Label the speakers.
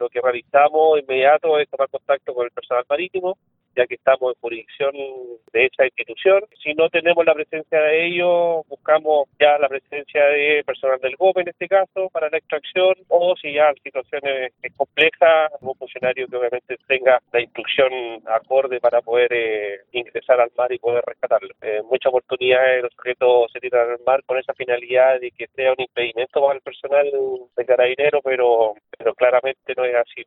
Speaker 1: Lo que realizamos inmediato es tomar contacto con el personal marítimo, ya que estamos en jurisdicción de esa institución. Si no tenemos la presencia de ellos, buscamos ya la presencia de personal del GOP en este caso para la extracción, o si ya la situación es compleja, un funcionario que obviamente tenga la instrucción acorde para poder ingresar al mar y poder rescatarlo. En muchas oportunidades los sujetos se tiran al mar con esa finalidad de que sea un impedimento para el personal de Carabineros, pero claramente no es así.